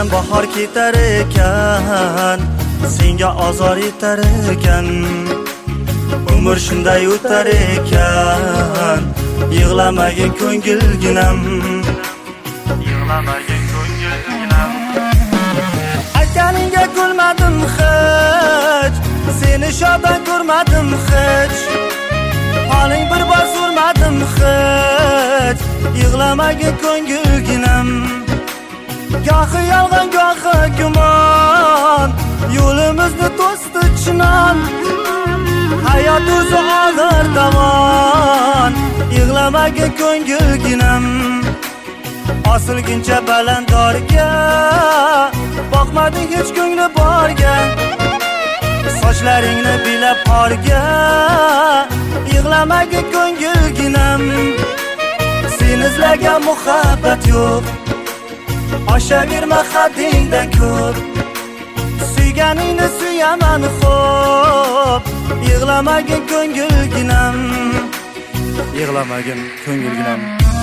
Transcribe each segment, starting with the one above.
Kutgan bahor ketar ekan, senga azor yetar ekan. Umr shunday o'tar ekan, yig'lamagin ko'ngilginam. Yig'lamagin ko'ngilginam. Aytganingga kulmadim hech, seni shodon ko'rmadim hech. Haling bir bor so'rmadim hech, yig'lamagin ko'ngilginam. Gohi yolg'on, gohi gumon, yo'limizni to'sdi chinon. Hayot o'zi og'ir dovon, yig'lamagin ko'ngilginam. Osilguncha balandorga, boqmading hech ko'ngli borga. Sochlaringni bilab qorga, yig'lamagin ko'ngilginam. Sen izlagan muhabbat yo'q, oshaverma haddingdan ko'p. Suyganingni suyaman xo'p, yig'lamagin ko'ngilginam. Yig'lamagin ko'ngilginam.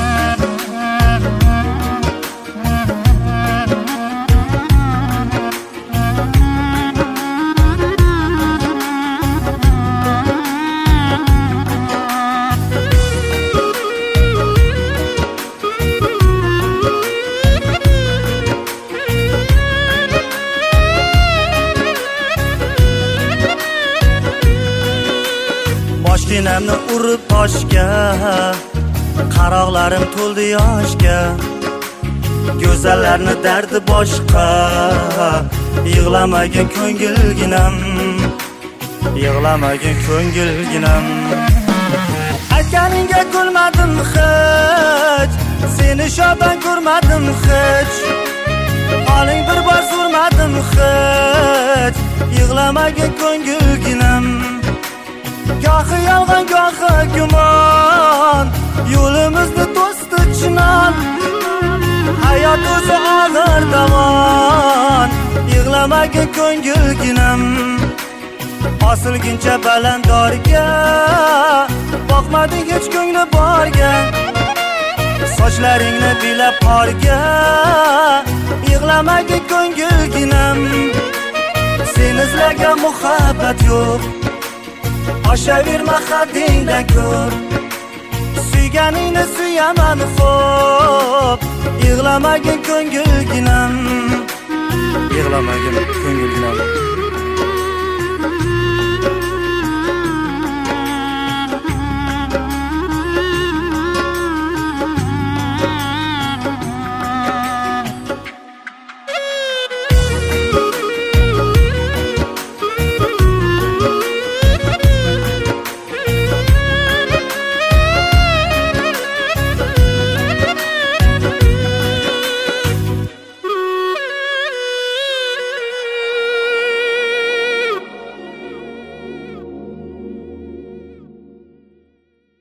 Boshginamni urib toshga, qaroqlarim to'ldi yoshga. Go'zallarni dardi boshqa, yig'lamagin ko'ngilginam. Yig'lamagin ko'ngilginam. Aytganingga kulmadim hech, seni shodon ko'rmadim hech. Haling bir bor so'rmadim hech, yig'lamagin ko'ngilginam. Gohi yolg'on, gohi gumon, yo'limizni to'sdi chinon. Hayot o'zi og'ir dovon, yig'lamagin ko'ngilginam. Osilguncha balandorga, boqmading hech ko'ngli borga. Sochlaringni bilab qorga, yig'lamagin ko'ngilginam. Sen izlagan muhabbat yo'q, oshaverma haddingdan ko'p. Suyganingni suyaman xo'p, yig'lamagin ko'ngilginam. Yig'lamagin ko'ngilginam.